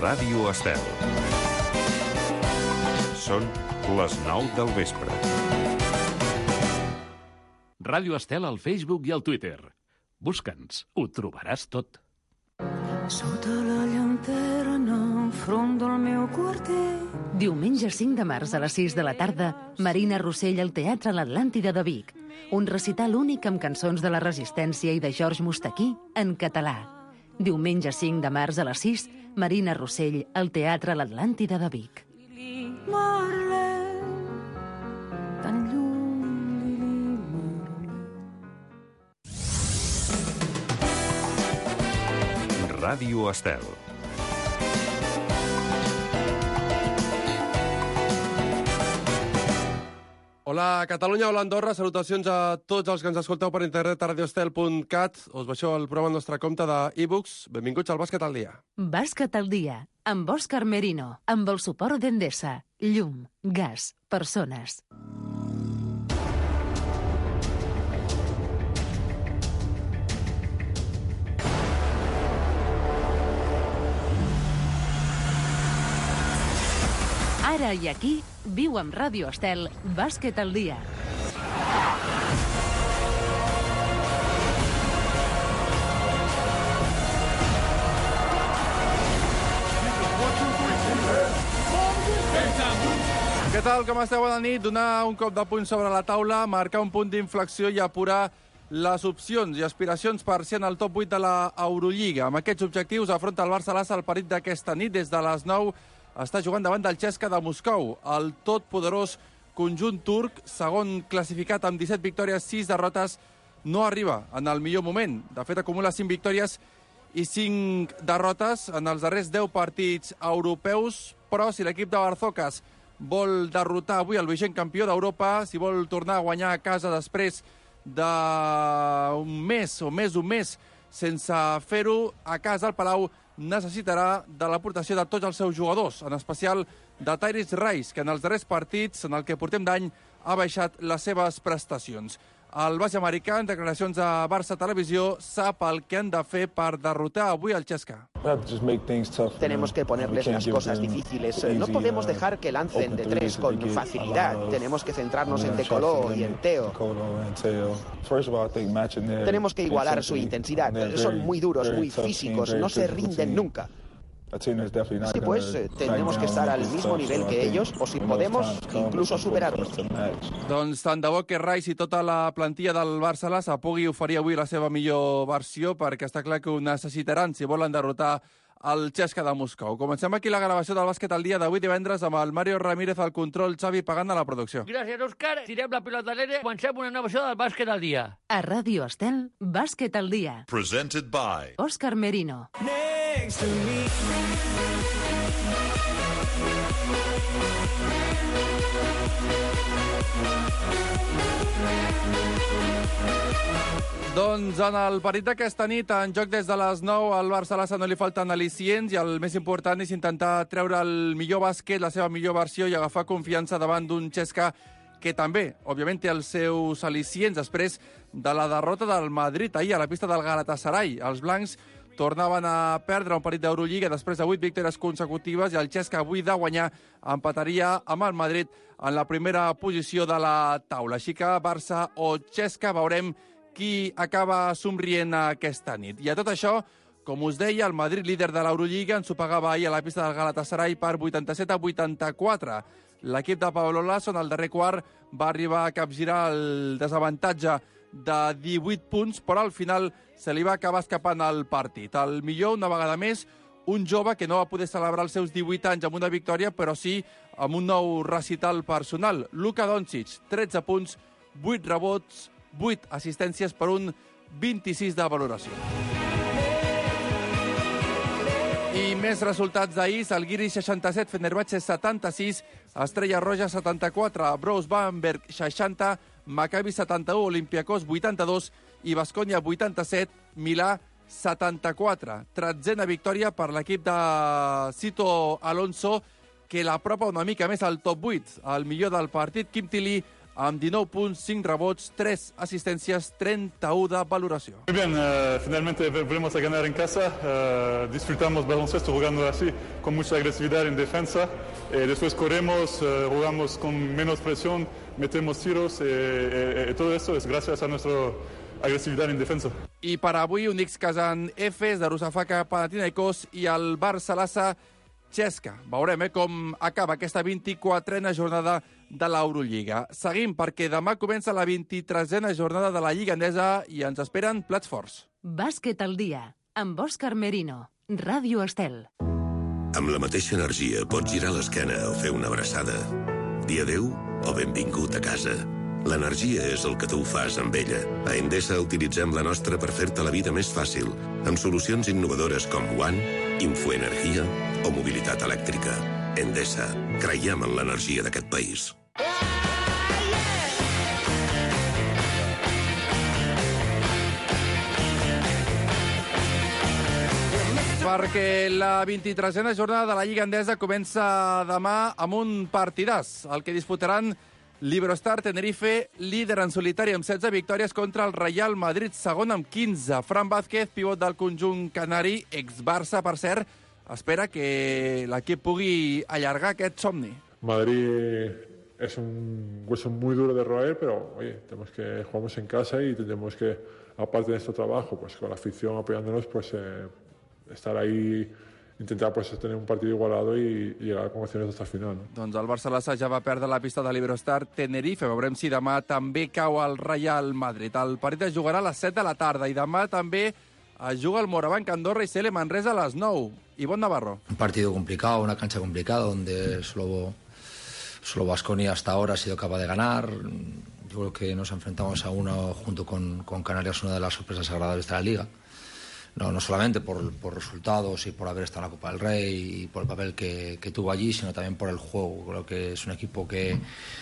Ràdio Estel. Són les 9 del vespre. Ràdio Estel al Facebook i al Twitter. Busca'ns, ho trobaràs tot. Sota la llanterna enfront del meu quarter. Diumenge 5 de març a les 6 de la tarda, Marina Rossell al Teatre l'Atlàntida de Vic. Un recital únic amb cançons de la Resistència i de George Mostaquí en català. Diumenge 5 de març a les 6, Marina Rossell al Teatre l'Atlàntida de Vic. Ràdio Estel. Hola Catalunya, hola Andorra, salutacions a tots els que ens escolteu per internet a radioestel.cat. Us baixeu el programa al nostre compte d'e-books. Benvinguts al Bàsquet al dia. Bàsquet al dia, amb Òscar Merino, amb el suport d'Endesa, llum, gas, persones. Ara i aquí, viu amb Ràdio Estel, Bàsquet al dia. Què tal, com esteu? Bona nit. Donar un cop de puny sobre la taula, marcar un punt d'inflexió i apurar les opcions i aspiracions per ser en el top 8 de la Eurolliga. Amb aquests objectius afronta el Barça-Lassa el partit d'aquesta nit. Des de les 9 està jugant davant del CSKA de Moscou. El totpoderós conjunt turc, segon classificat amb 17 victòries, 6 derrotes, no arriba en el millor moment. De fet, acumula 5 victòries i 5 derrotes en els darrers 10 partits europeus, però si l'equip de Barzokas vol derrotar avui el vigent campió d'Europa, si vol tornar a guanyar a casa després d'un mes o més d'un mes sense fer-ho a casa al Palau, necessitarà de l'aportació de tots els seus jugadors, en especial de Tyrese Rice, que en els darrers partits, en el que portem d'any, ha baixat les seves prestacions. El base americà, en declaracions a Barça Televisió, sap el que han de fer per derrotar avui el CSKA. Tenemos que ponerles las cosas difíciles. No podemos dejar que lancen de tres con facilidad. Tenemos que centrarnos en De Colo y en Theo. Tenemos que igualar su intensidad. Son muy duros, muy físicos, no se rinden nunca. Sí, pues tendremos que estar al mismo nivel que ellos, o si podemos, incluso superarlos. Doncs tant de bo que Rice i tota la plantilla del Barça-Lassa pugui oferir avui la seva millor versió, perquè està clar que ho necessitaran si volen derrotar el CSKA de Moscou. Comencem aquí la gravació del Bàsquet al dia d'avui divendres amb el Mario Ramírez al control, Xavi Pagant a la producció. Gràcies, Òscar. Tirem la pilota a l'aire. Comencem una nova edició del Bàsquet al dia. A Ràdio Estel, Bàsquet al dia. Presented by Òscar Merino. Next to me. Doncs en el partit d'aquesta nit, en joc des de les 9, al Barça-Lassa no li falten al·licients i el més important és intentar treure el millor bàsquet, la seva millor versió i agafar confiança davant d'un CSKA que també, òbviament, té els seus al·licients després de la derrota del Madrid ahir a la pista del Galatasaray. Els blancs tornaven a perdre un partit d'Eurolliga després de 8 victòries consecutives i el CSKA avui de guanyar empataria amb el Madrid en la primera posició de la taula. Així que Barça o CSKA veurem qui acaba somrient aquesta nit. I a tot això, com us deia, el Madrid, líder de l'Eurolliga, ens ho pagava ahir a la pista del Galatasaray per 87-84. L'equip de Pablo Lasso, en el darrer quart, va arribar a capgirar el desavantatge de 18 punts, però al final se li va acabar escapant el partit. El millor, una vegada més, un jove que no va poder celebrar els seus 18 anys amb una victòria, però sí amb un nou recital personal. Luka Doncic, 13 punts, 8 rebots, 8 assistències per un 26 de valoració. I més resultats d'ahir: Žalgiris 67, Fenerbahçe 76, Estrella Roja 74, Brose Bamberg 60, Maccabi 71, Olympiacos 82 i Baskonia 87, Milà 74. 13a victòria per l'equip de Sito Alonso, que l'apropa una mica més al top 8. El millor del partit, Kim Tilly, amb 19 punts, 5 rebots, 3 assistències, 31 de valoració. Muy bien, finalmente volvemos a ganar en casa, disfrutamos baloncesto jugando así, con mucha agresividad en defensa, después corremos, jugamos con menos presión, metemos tiros, todo esto es gracias a nuestra agresividad en defensa. I per avui, Unix Kazan Efes, Darussafaka Panathinaikos i el Barça Lassa Cesca. Veurem com acaba aquesta 24a jornada de l'Eurolliga. Seguim perquè demà comença la 23a jornada de la Lliga Endesa i ens esperen plats forts. Bàsquet al dia, amb Òscar Merino, Ràdio Estel. Amb la mateixa energia pots girar l'esquena o fer una abraçada. Dir adéu o benvingut a casa. L'energia és el que tu fas amb ella. A Endesa utilitzem la nostra per fer-te la vida més fàcil, amb solucions innovadores com One, Infoenergia o mobilitat elèctrica. Endesa, creiem en l'energia d'aquest país. Perquè la 23a jornada de la Lliga Endesa comença demà amb un partidàs, el que disputaran l'Iberostar Tenerife, líder en solitari amb 16 victòries contra el Real Madrid, segon amb 15. Fran Vázquez, pivot del conjunt canari, ex-Barça, per cert, espera que l'equip pugui allargar aquest somni. Madrid es un hueso muy duro de roer, pero oye, jugamos en casa y tenemos que, aparte de nuestro trabajo, pues con la afición apoyándonos, pues estar ahí, intentar pues tener un partido igualado y llegar con opciones hasta el final. ¿No? Doncs el Barça Lassa ja va perdre la pista de l'Iberostar Tenerife. Veurem si demà també cau el Real Madrid. El partit es jugarà a les 7 de la tarda i demà també es juga el Morabanc Andorra i CL Manresa a les 9. Ivonne Navarro. Un partido complicado, una cancha complicada donde solo Baskonia hasta ahora ha sido capaz de ganar. Yo creo que nos enfrentamos a uno junto con Canarias, una de las sorpresas agradables de la Liga. No solamente por resultados y por haber estado en la Copa del Rey y por el papel que tuvo allí, sino también por el juego. Creo que es un equipo que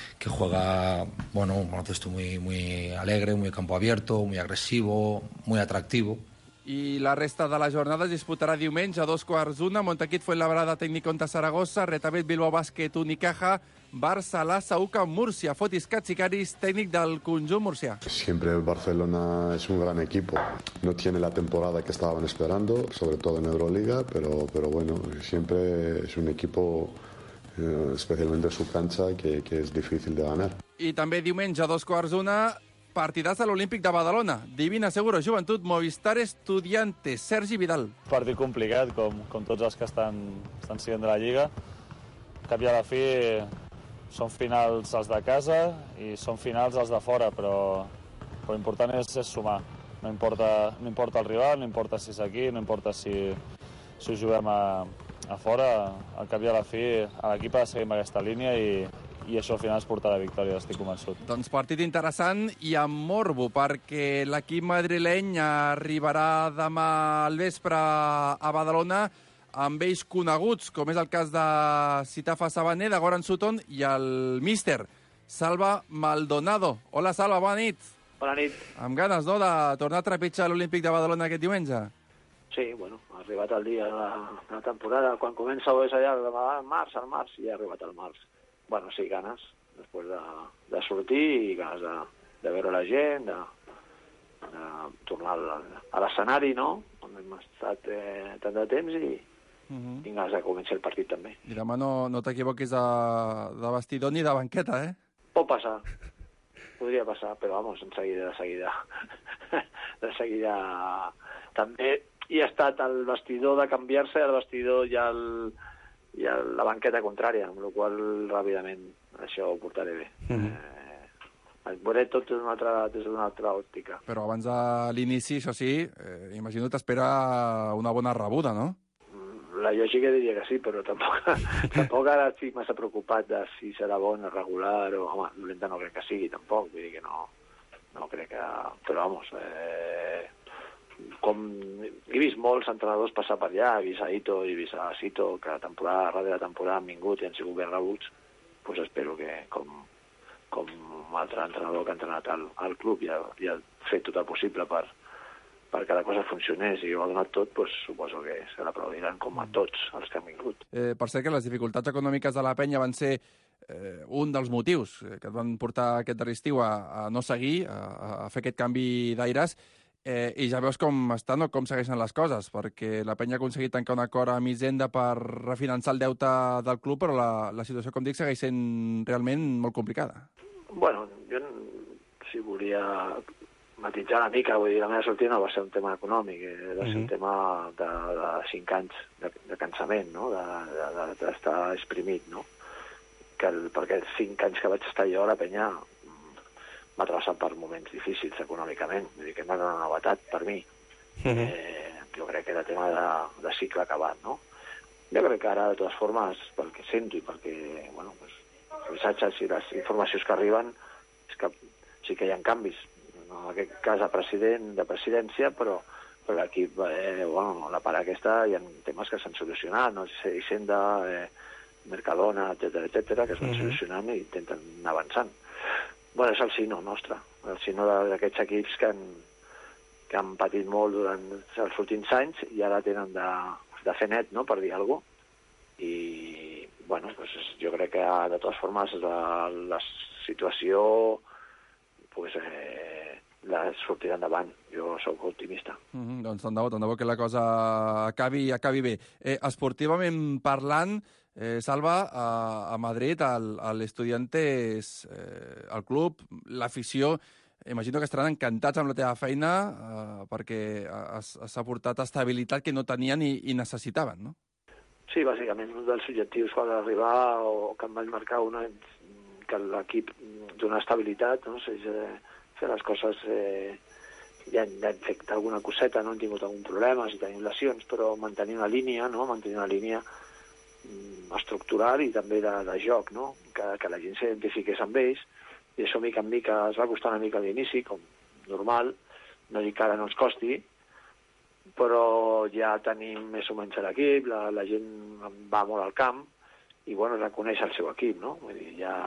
juega, bueno, un baloncesto muy alegre, muy campo abierto, muy agresivo, muy atractivo. I la resta de la jornada es disputarà diumenge a 2:15. Montaquit Fuenlabrada, Tècnic contra Saragossa, Retabet Bilbao Bàsquet Unicaja, Barça Lassa UCA Múrcia, Fotis Katsikaris, tècnic del conjunt murcià. Siempre el Barcelona es un gran equipo. No tiene la temporada que estaban esperando, sobre todo en Euroliga, pero bueno, siempre es un equipo, especialmente en su cancha, que es difícil de ganar. I també diumenge a 2:15, partidàs de l'Olímpic de Badalona. Divina Seguro Joventut, Movistar Estudiantes, Sergi Vidal. Partit complicat, com tots els que estan siguent de la Lliga. Cap i a la fi són finals els de casa i són finals els de fora, però l'important és sumar. No importa el rival, no importa si és aquí, no importa si ho juguem a fora. Al cap i a la fi l'equip ha de seguir amb aquesta línia i això al final es portarà a victòria, estic convençut. Doncs partit interessant i amb morbo, perquè l'equip madrileny arribarà demà al vespre a Badalona amb ells coneguts, com és el cas de Sitafa Sabané, de Goran Sutton i el míster, Salva Maldonado. Hola, Salva, bona nit. Bona nit. Amb ganes, no?, de tornar a trepitjar l'Olímpic de Badalona aquest diumenge. Sí, bueno, ha arribat el dia de la temporada. Quan comença és allà al març, i ha arribat al març. Bueno, sí, ganes, després de sortir i ganes de veure la gent, de tornar a l'escenari, no?, on hem estat tant de temps i tinc ganes que comenci el partit també. I demà no t'equivoquis de vestidor ni de banqueta, eh? Pot passar, podria passar, però vamos, de seguida. També hi ha estat el vestidor de canviar-se, el vestidor i la banqueta contrària, amb la qual ràpidament això ho portaré bé. Veuré tot des d'una altra òptica. Però abans de l'inici, això sí, imagino t'espera una bona rebuda, no? La lògica diria que sí, però tampoc ara estic massa preocupat de si serà bona, regular, o... Home, dolenta no crec que sigui, tampoc, vull dir que no crec que... Però, vamos, com he vist molts entrenadors passar per allà, he vist a Ito i he vist a Sito, que temporada darrere temporada han vingut i han sigut ben rebuts, doncs espero que, com altre entrenador que ha entrenat al club i ha fet tot el possible per que la cosa funcionés i ho ha donat tot, doncs suposo que se l'aplaudiran com a tots els que han vingut. Per cert, que les dificultats econòmiques de la penya van ser un dels motius que et van portar aquest darrer estiu a no seguir, a fer aquest canvi d'aires, i ja veus com estan o com segueixen les coses, perquè la penya ha aconseguit tancar un acord amb Hisenda per refinançar el deute del club, però la situació, com dic, segueix sent realment molt complicada. Bueno, jo si volia matitzar una mica, vull dir, la meva sortida no va ser un tema econòmic, va ser un tema de 5 anys de cansament, no? D'estar exprimit, no? Perquè els 5 anys que vaig estar jo, la penya m'ha travessat per moments difícils econòmicament, vull dir que no era una novetat per mi. Jo crec que era tema de cicle acabat, no? Jo crec que ara, de totes formes, pel que sento i perquè, bueno, els missatges i les informacions que arriben, és que sí que hi ha canvis, en aquest cas de presidència, però l'equip, bueno, la part aquesta, hi ha temes que s'han solucionat, no? Hisenda, Mercadona, etcètera, que es van solucionant i intenten anar avançant. Bueno, és el sino nostre, el sino d'aquests equips que han patit molt durant els últims anys i ara tenen de fer net, no?, per dir alguna cosa. I, bueno, pues, jo crec que, de totes formes, la situació pues, la sortirà endavant. Jo sóc optimista. Doncs tant de bo que la cosa acabi bé. Esportivament parlant, Salva, a Madrid, l'Estudiantes, el club, l'afició, imagino que estaran encantats amb la teva feina perquè s'ha portat estabilitat que no tenien i necessitaven, no? Sí, bàsicament, un dels objectius quan arribar o que em van marcar que l'equip dona estabilitat, no? Fer les coses, ja hem fet alguna coseta, no hem tingut algun problema, si tenim lesions, però mantenir una línia, no? Mantenir una línia estructural i també de joc, no? Que la gent s'identifiqués amb ells, i això mica en mica es va costar una mica a l'inici, com normal, no dic que ara no ens costi, però ja tenim més o menys l'equip, la gent va molt al camp, i bueno, reconeix el seu equip, no? Vull dir, ja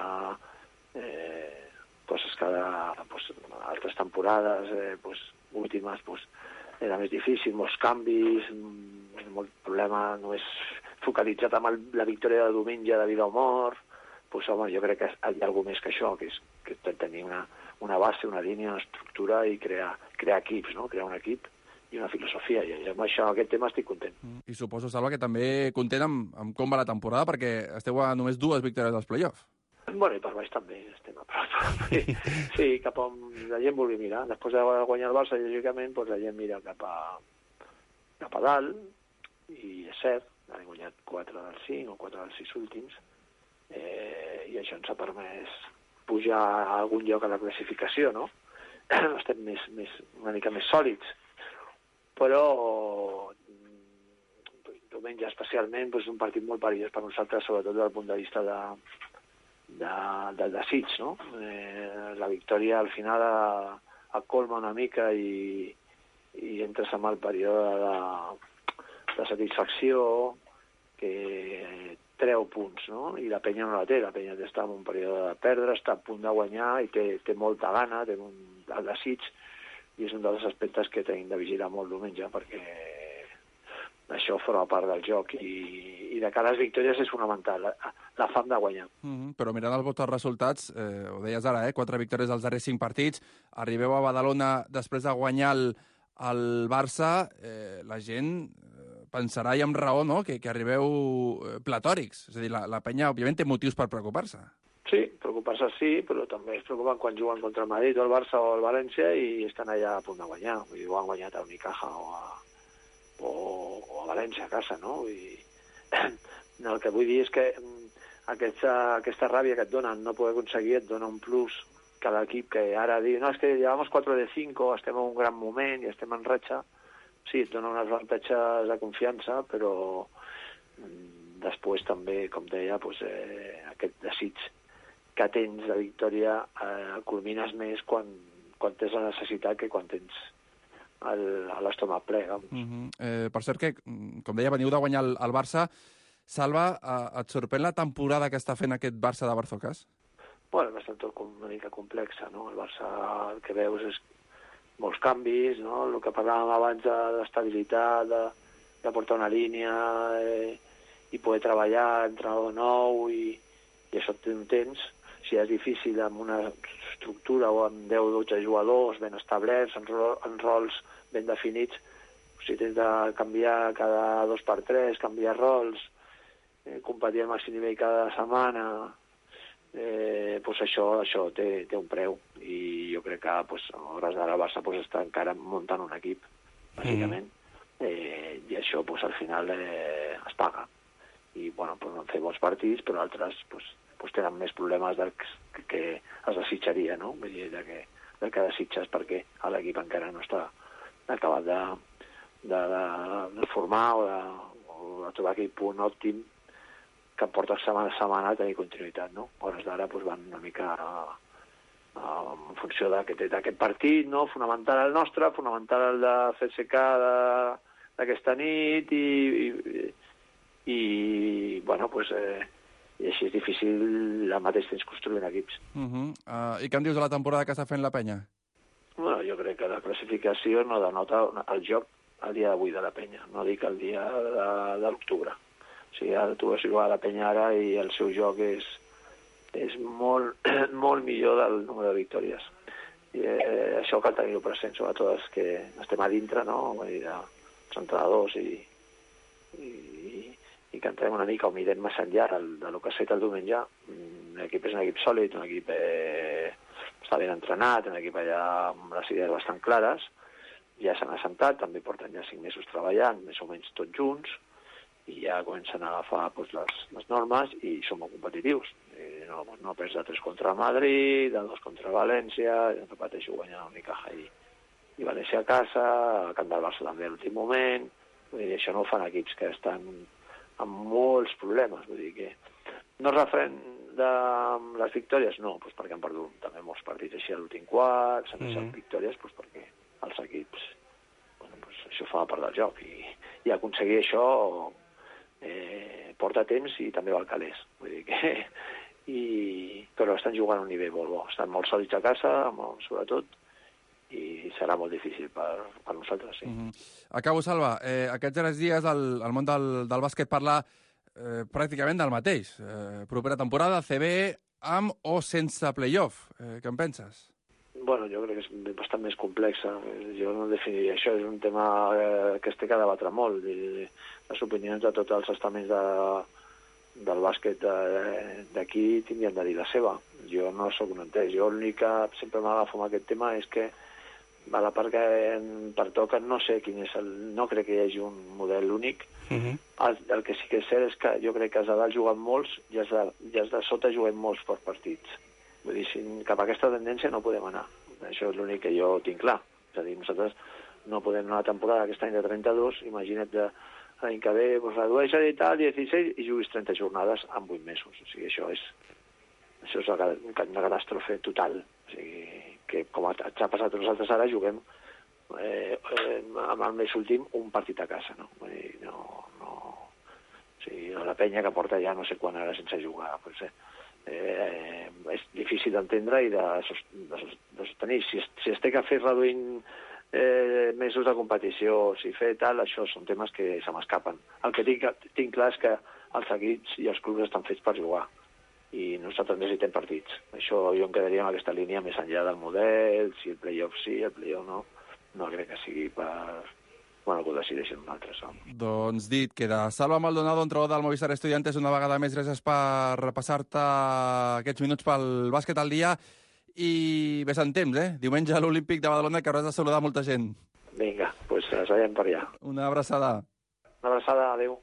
altres temporades, últimes, era més difícil, molts canvis, molt problema només focalitzat amb la victòria de diumenge de vida o mort, home, jo crec que hi ha alguna més que això, que és tenir una base, una línia, una estructura i crear equips, no? Crear un equip i una filosofia, i amb això, aquest tema estic content. I suposo, Salva, que també content amb com va la temporada, perquè esteu a només 2 victòries dels play-off. Bueno, i per baix també estem a prop. Sí, cap on la gent vulgui mirar. Després de guanyar el Barça, lògicament, la gent mira cap a dalt, i és cert, han guanyat 4 dels 5 o 4 dels 6 últims, i això ens ha permès pujar a algun lloc a la classificació, no? Estem una mica més sòlids, però diumenge especialment és un partit molt perillós per nosaltres, sobretot des del punt de vista del desig, no? La victòria al final acolma una mica i entres en el període de satisfacció que treu punts, no? I la penya no la té, la penya està en un període de perdre, està a punt de guanyar i té molta gana, té el desig, i és un dels aspectes que tenim de vigilar molt diumenge, perquè això forma part del joc i de cara a les victòries és fonamental, la fam de guanyar. Però mirant els vostres resultats, ho deies ara, 4 victòries als darrers 5 partits, arribeu a Badalona després de guanyar el Barça, la gent pensarà, i amb raó, no?, que arribeu platòrics. És a dir, la penya, òbviament, té motius per preocupar-se. Sí, preocupar-se sí, però també es preocupen quan juguen contra el Madrid o el Barça o el València i estan allà a punt de guanyar. Vull dir, ho han guanyat a Unicaja o a València, a casa, no? El que vull dir és que aquesta ràbia que et donen no poder aconseguir et dona un plus que l'equip que ara diu no, és que llevamos 4 de 5, estem en un gran moment i estem en ratxa. Sí, et dona uns avantatges de confiança, però després també, com deia, aquest desig que tens de victòria culmines més quan tens la necessitat que quan tens l'estómac ple. Per cert que, com deia, veniu de guanyar el Barça. Salva, et sorprèn la temporada que està fent aquest Barça de Barzocas? Bueno, és tot una mica complexa, no? El Barça, el que veus és molts canvis, no? El que parlàvem abans d'estabilitat, de portar una línia i poder treballar, entrenador nou i i això té un temps. Si és difícil amb una estructura o amb 10 o 12 jugadors ben establerts, en rols ben definits, si tens de canviar cada 2x3, canviar rols, competir al màxim nivell cada setmana, doncs això té un preu. I jo crec que a hores d'ara el Barça està encara muntant un equip, bàsicament, i això al final es paga. I no han fet bons partits, però altres tenen més problemes del que es desitjaria, no? Vull dir, del que desitges, perquè l'equip encara no està acabat de formar o de trobar aquell punt òptim que porta setmana a setmana a tenir continuïtat, no? A hores d'ara van una mica en funció d'aquest partit, no? Fonamental el nostre, fonamental el de CSK d'aquesta nit i així és difícil al mateix temps construir equips. I què em dius de la temporada que està fent la penya? Jo crec que la classificació no denota el joc el dia d'avui de la penya, no dic el dia de l'octubre. O sigui, tu vas jugar a la penya ara i el seu joc és molt, molt millor del número de victòries. I això cal tenir-ho present, sobretot els que estem a dintre, no? Vull dir, els entrenadors i que entrem una mica o mirem més enllà del que ha fet el diumenge. L'equip és un equip sòlid, un equip està ben entrenat, un equip allà amb les idees bastant clares, ja s'han assentat, també porten ja 5 mesos treballant, més o menys tots junts, i ja comencen a agafar les normes i són molt competitius. No perds de 3 contra Madrid, de 2 contra València, repeteixo, guanyant Unicaja i València a casa, el camp del Barça també a l'últim moment. Vull dir, això no ho fan equips que estan amb molts problemes. Vull dir que no es referent de les victòries, no, perquè han perdut també molts partits així a l'últim quart, s'han deixat victòries perquè els equips, això fa part del joc i aconseguir això porta temps i també val calés. Vull dir que però estan jugant a un nivell molt bo, estan molt sòlids a casa, sobretot, i serà molt difícil per nosaltres, sí. Acabo, Salva. Aquests darrers dies el món del bàsquet parla pràcticament del mateix. Propera temporada, CB, amb o sense play-off. Què en penses? Jo crec que és bastant més complexa. Jo no definiria això. És un tema que es té que debatre molt. Les opinions de tots els estaments del bàsquet d'aquí tindrien de dir la seva. Jo no sóc un entès. Jo l'únic que sempre m'agafo amb aquest tema és que a la part que em pertoca no sé quin és no crec que hi hagi un model únic. El que sí que és cert és que jo crec que els de dalt juguen molts i els de sota juguen molts per partits. Vull dir, cap a aquesta tendència no podem anar. Això és l'únic que jo tinc clar. És a dir, nosaltres no podem anar a la temporada aquest any de 32, imagina't l'any que ve redueix a tal 16 i juguis 30 jornades en 8 mesos. O sigui, això és una catàstrofe total. O sigui, que com ens ha passat a nosaltres ara, juguem amb el mes últim un partit a casa, no? Vull dir, o sigui, la penya que porta ja no sé quan ara sense jugar, és difícil d'entendre i de sostenir. Si es té que fer reduint mesos de competició, si fer tal, això són temes que se m'escapen. El que tinc clar és que els equips i els clubs estan fets per jugar i nosaltres necessitem partits. Això jo em quedaria amb aquesta línia més enllà del model, si el play-off sí, el play-off no crec que sigui que ho decideixin un altre. Doncs dit, queda. Salva Maldonado, entrenador del Movistar Estudiantes, una vegada més, gràcies per repassar-te aquests minuts pel bàsquet al dia i ves en temps, Diumenge a l'Olímpic de Badalona, que hauràs de saludar molta gent. Vinga, doncs ens veiem per allà. Una abraçada. Una abraçada, adéu.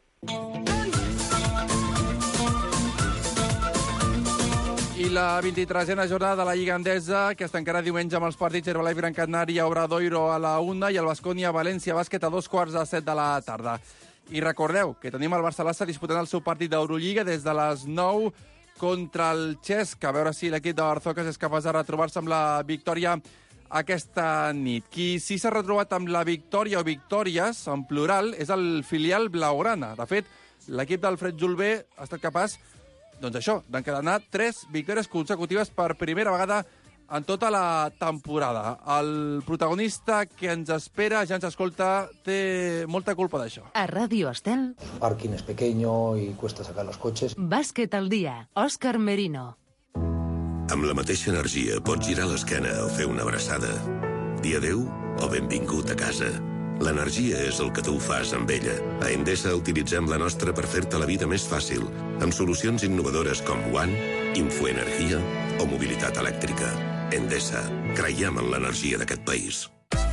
I la 23a jornada de la Lliga Endesa, que es tancarà diumenge amb els partits Herbalife Gran Canària, Obradoiro a la 1 i el Baskonia València Bàsquet a 7:15 de la tarda. I recordeu que tenim el Barça-Lassa disputant el seu partit d'Eurolliga des de les 9 contra el Cesc, a veure si l'equip de Barzoques és capaç de retrobar-se amb la victòria aquesta nit. Qui sí s'ha retrobat amb la victòria o victòries, en plural, és el filial blaugrana. De fet, l'equip d'Alfred Julbé ha estat capaç d'encadenar 3 victòries consecutives per primera vegada en tota la temporada. El protagonista que ens espera, ja ens escolta, té molta culpa d'això. A Radio Estel, El parking es pequeño y cuesta sacar los coches. Bàsquet al dia, Òscar Merino. Amb la mateixa energia pots girar l'esquena o fer una abraçada. Dir adéu o benvingut a casa. L'energia és el que tu fas amb ella. A Endesa utilitzem la nostra per fer-te la vida més fàcil, amb solucions innovadores com One, Infoenergia o mobilitat elèctrica. Endesa. Creiem en l'energia d'aquest país.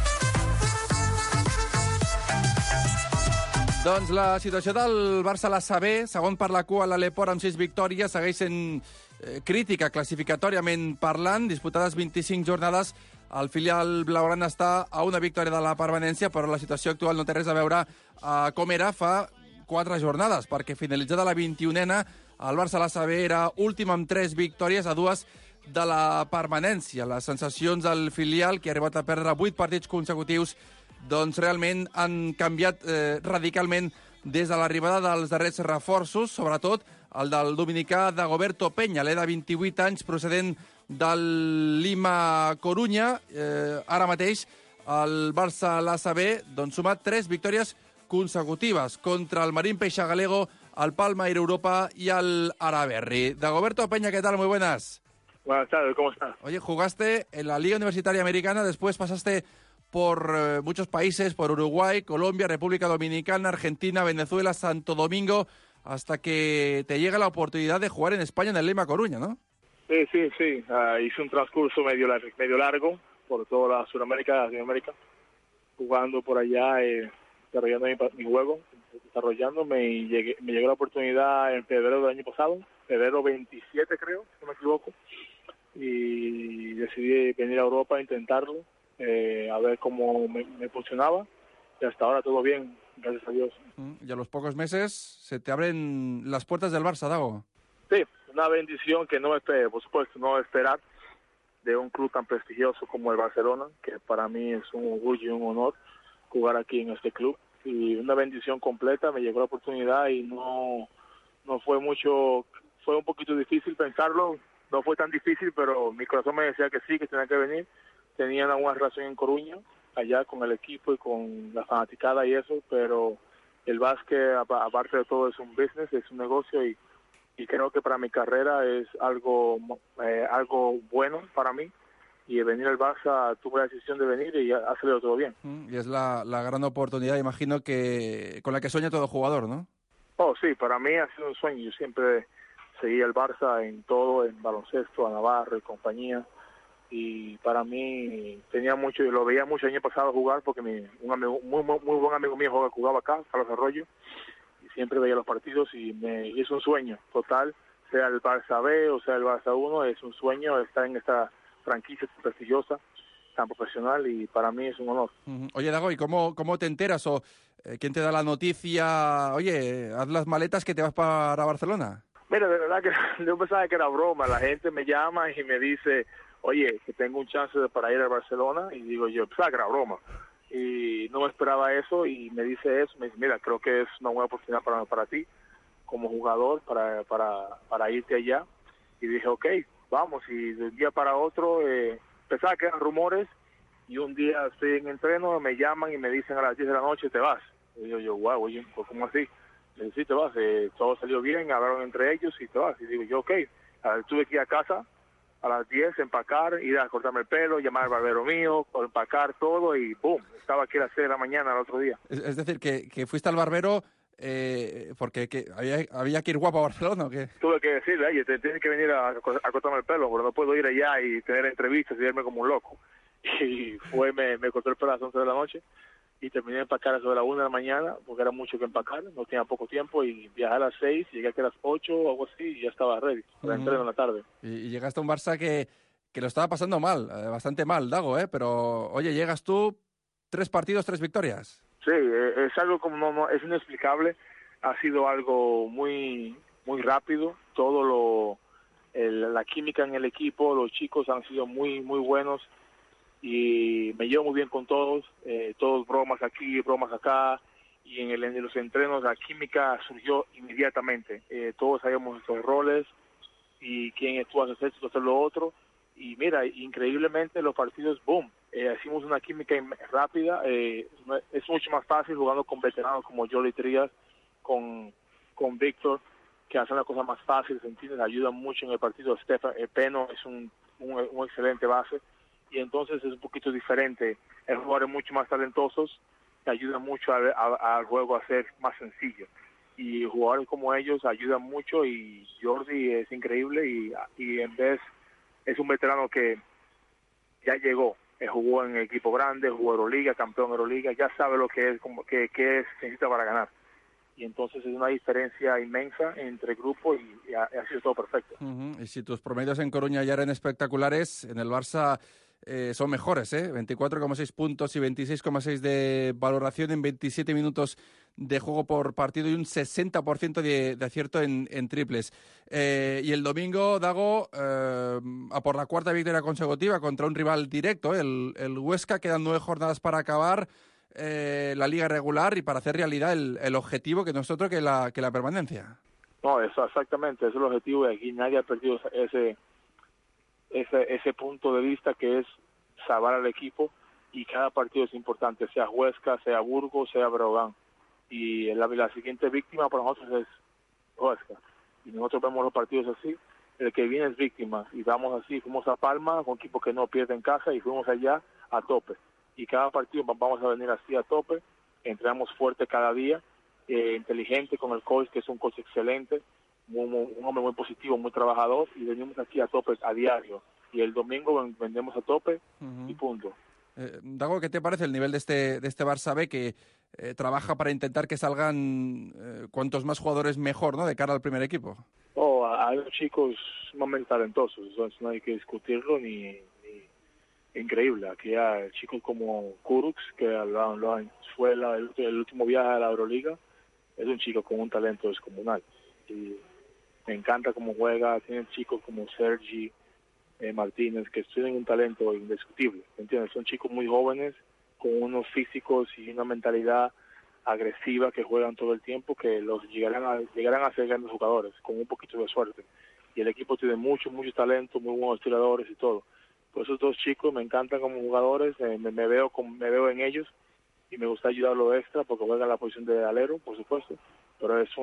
Doncs la situació del Barça a la CB, segon per la cua a l'Aleport amb 6 victòries, segueix sent crítica classificatòriament parlant. Disputades 25 jornades, el filial blaugrana està a una victòria de la permanència, però la situació actual no té res a veure com era fa 4 jornades, perquè finalitzada la 21a, el Barça a la CB era últim amb 3 victòries a 2 de la permanència. Les sensacions del filial, que ha arribat a perdre 8 partits consecutius, doncs realment han canviat radicalment des de l'arribada dels darrers reforços, sobretot el del dominicà Dagoberto Peña, de 28 anys, procedent del Lima Corunya. Ara mateix el Barça a l'ACB doncs, suma 3 victòries consecutives contra el Marín Peixa Galego, el Palma Air Europa y el Araberri. Dagoberto Peña, ¿qué tal? Muy buenas. Buenas tardes, ¿cómo estás? Oye, jugaste en la Liga Universitaria Americana, después pasaste por muchos países, por Uruguay, Colombia, República Dominicana, Argentina, Venezuela, Santo Domingo, hasta que te llega la oportunidad de jugar en España en el Lima Coruña, ¿no? Sí. Hice un transcurso medio largo por toda la Sudamérica, Latinoamérica, jugando por allá, desarrollando mi juego, desarrollándome, y me llegó la oportunidad en febrero del año pasado, febrero 27 creo, si no me equivoco, y decidí venir a Europa a intentarlo, a ver cómo me funcionaba, y hasta ahora todo bien, gracias a Dios. Y a los pocos meses se te abren las puertas del Barça, Dago. Sí, una bendición que no esperé, por supuesto, no esperar de un club tan prestigioso como el Barcelona, que para mí es un orgullo y un honor jugar aquí en este club. Y una bendición completa, me llegó la oportunidad y no fue mucho, fue un poquito difícil pensarlo, no fue tan difícil, pero mi corazón me decía que sí, que tenía que venir. Tenían alguna relación en Coruña, allá con el equipo y con la fanaticada y eso, pero el básquet, aparte de todo, es un business, es un negocio, y creo que para mi carrera es algo bueno para mí, y venir al Barça tuve la decisión de venir y ha salido todo bien. Y es la gran oportunidad, imagino, que con la que sueña todo jugador, ¿no? Oh, sí, para mí ha sido un sueño. Yo siempre seguí al Barça en todo, en baloncesto, a Navarro y compañía, y para mí lo veía mucho el año pasado jugar, porque un amigo, muy buen amigo mío jugaba acá, Carlos Arroyo, y siempre veía los partidos, y es un sueño total, sea el Barça B o sea el Barça 1, es un sueño estar en esta franquicia tan prestigiosa, tan profesional, y para mí es un honor. Oye, Dago, ¿y cómo te enteras o quién te da la noticia? Oye, haz las maletas que te vas para Barcelona. Mira, de verdad que yo pensaba que era broma. La gente me llama y me dice, oye, que tengo un chance para ir a Barcelona, y digo yo, pensaba que era broma. Y no me esperaba eso, y me dice eso, me dice, mira, creo que es una buena oportunidad para ti como jugador, para irte allá. Y dije, ok, vamos. Y de un día para otro, pensaba que eran rumores, y un día estoy en entreno, me llaman y me dicen a las 10 de la noche, te vas. Y digo yo, wow, oye, ¿cómo así? Y digo, sí, te vas, todo salió bien, hablaron entre ellos y te vas. Y digo yo, ok, tuve que ir a casa a las 10, empacar, ir a cortarme el pelo, llamar al barbero mío, empacar todo, y boom, estaba aquí a las 6 de la mañana el otro día. Es decir, que fuiste al barbero porque había que ir guapo a Barcelona, ¿o qué? Tuve que decirle, oye, tienes que venir a cortarme el pelo, porque no puedo ir allá y tener entrevistas y verme como un loco. Y me cortó el pelo a las 11 de la noche, y terminé de empacar a sobre las 1 de la mañana, porque era mucho que empacar, no tenía poco tiempo, y viajé a las 6, llegué aquí a las 8 o algo así, y ya estaba ready, para entreno en la tarde. Y llegaste a un Barça que lo estaba pasando mal, bastante mal, Dago, pero oye, llegas tú, 3 partidos, 3 victorias. Sí, es algo como es inexplicable, ha sido algo muy rápido, todo la química en el equipo, los chicos han sido muy buenos, y me llevo muy bien con todos bromas aquí, bromas acá, y en los entrenos la química surgió inmediatamente. Todos sabíamos nuestros roles y quién tú haces esto, tú haces lo otro, y mira, increíblemente los partidos, boom, hicimos una química rápida, es mucho más fácil jugando con veteranos como Jordi Trías, con Víctor, que hacen la cosa más fácil, ¿entiendes? Ayudan mucho en el partido. Stefan Peno es un excelente base, y entonces es un poquito diferente. El jugadores mucho más talentosos que ayudan mucho al juego a ser más sencillo. Y jugadores como ellos ayudan mucho, y Jordi es increíble, y en vez es un veterano que ya llegó, jugó en equipo grande, jugó Euroliga, campeón Euroliga, ya sabe lo que es, como que se necesita para ganar. Y entonces es una diferencia inmensa entre grupos, y ha sido todo perfecto. Y si tus promedios en Coruña ya eran espectaculares, en el Barça son mejores, 24,6 puntos y 26,6 de valoración en 27 minutos de juego por partido y un 60% de acierto en triples. Y el domingo, Dago, a por la cuarta victoria consecutiva contra un rival directo, el Huesca. Quedan 9 jornadas para acabar la liga regular y para hacer realidad el objetivo que nosotros que la permanencia. No, eso exactamente, ese es el objetivo, y aquí nadie ha perdido ese punto de vista, que es salvar al equipo, y cada partido es importante, sea Huesca, sea Burgos, sea Breogán, y la siguiente víctima para nosotros es Huesca, y nosotros vemos los partidos así. El que viene es víctima, y vamos así. Fuimos a Palma, un equipo que no pierde en casa, y fuimos allá a tope. Y cada partido vamos a venir así a tope, entramos fuerte cada día, inteligente con el coach, que es un coach excelente, un hombre muy positivo, muy trabajador, y venimos aquí a tope a diario. Y el domingo vendemos a tope y punto. Dago, ¿qué te parece el nivel de este Barça B, que trabaja para intentar que salgan cuantos más jugadores mejor, ¿no?, de cara al primer equipo? Hay chicos sumamente talentosos, eso no hay que discutirlo ni increíble. Aquí hay chicos como Kurucs, que fue el último viaje a la Euroliga. Es un chico con un talento descomunal, y me encanta cómo juega. Tienen chicos como Sergi Martínez, que tienen un talento indiscutible, ¿entiendes? Son chicos muy jóvenes, con unos físicos y una mentalidad agresiva, que juegan todo el tiempo, que los llegarán a ser grandes jugadores con un poquito de suerte. Y el equipo tiene mucho talento, muy buenos tiradores y todo. Pues esos dos chicos me encantan como jugadores, me veo en ellos, y me gusta ayudarlo extra porque juegan en la posición de alero, por supuesto. Pero es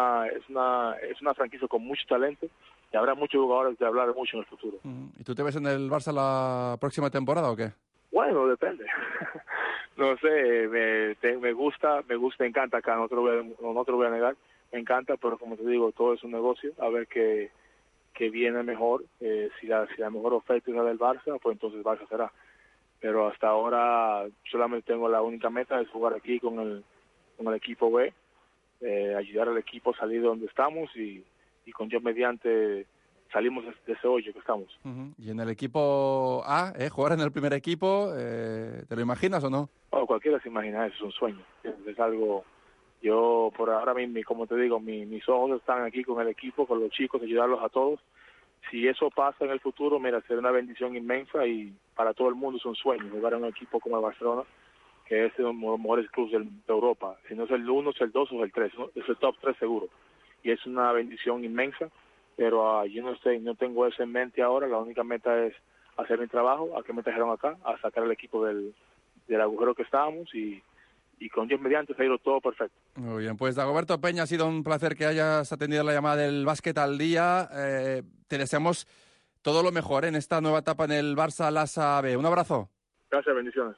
una franquicia con mucho talento, y habrá muchos jugadores de hablar mucho en el futuro. ¿Y tú te ves en el Barça la próxima temporada o qué? Bueno, depende. No sé, me gusta, me encanta acá, no te lo voy a negar, me encanta, pero como te digo, todo es un negocio, a ver qué viene mejor. Si la mejor oferta es la del Barça, pues entonces Barça será. Pero hasta ahora solamente tengo la única meta, es jugar aquí con el equipo B, ayudar al equipo a salir de donde estamos, y con Dios mediante salimos de ese hoyo que estamos. Y en el equipo A, jugar en el primer equipo, ¿te lo imaginas o no? Cualquiera se imagina eso, es un sueño. Es algo, yo por ahora mismo, como te digo, mis ojos están aquí con el equipo, con los chicos, ayudarlos a todos. Si eso pasa en el futuro, mira, será una bendición inmensa, y para todo el mundo es un sueño jugar en un equipo como el Barcelona, que es uno de los mejores clubes de Europa. Si no es el 1, es el 2 o el 3, ¿no? Es el top 3 seguro. Y es una bendición inmensa, pero yo no tengo eso en mente ahora. La única meta es hacer mi trabajo, a que me trajeron acá, a sacar al equipo del agujero que estábamos, y con Dios mediante se ha ido todo perfecto. Muy bien, pues Dagoberto Peña, ha sido un placer que hayas atendido la llamada del Básquet al Día. Te deseamos todo lo mejor en esta nueva etapa en el Barça Lassa B. Un abrazo. Gracias, bendiciones.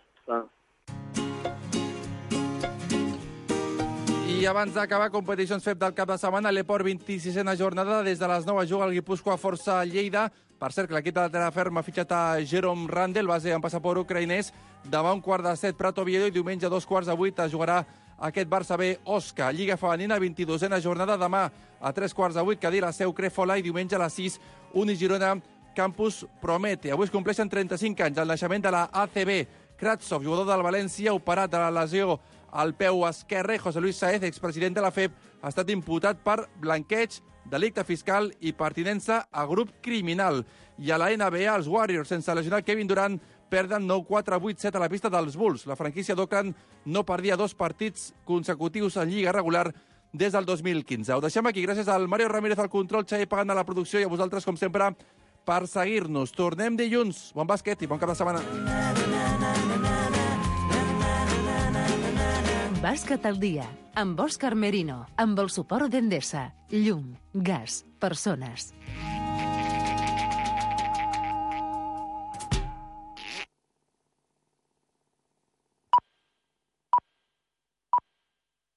I abans d'acabar competicions FEP del cap de setmana, l'Eport 26a jornada, des de les 9 juga el Guipúscoa Força Lleida. Per cert, que l'equip de la Terraferm ha fitxat a Jerome Randall, base amb passaport ucraïnès. Demà 7:15 Prat Oviedo, i diumenge 7:15 jugarà aquest Barça B Osca. Lliga femenina, 22a jornada, demà a 7:15 Cadí, la Seu Crèfola, i diumenge a les 6 Uni Girona Campus Promete. Avui es compleixen 35 anys del naixement de la ACB. Kratsov, jugador del València, operat de la lesió al peu esquerre. José Luis Saez, expresident de la FEP, ha estat imputat per blanqueig, delicte fiscal i pertinença a grup criminal. I a la NBA, els Warriors, sense lesionar Kevin Durant, perden 9-4, 8-7 a la pista dels Bulls. La franquícia d'Oakland no perdia 2 partits consecutius en lliga regular des del 2015. Ho deixem aquí. Gràcies al Mario Ramírez al control, Xavi Pagant a la producció, i a vosaltres, com sempre, per seguir-nos. Tornem dilluns. Bon bàsquet i bon cap de setmana. Bàsquet al dia, amb Òscar Merino, amb el suport d'Endesa, llum, gas, persones.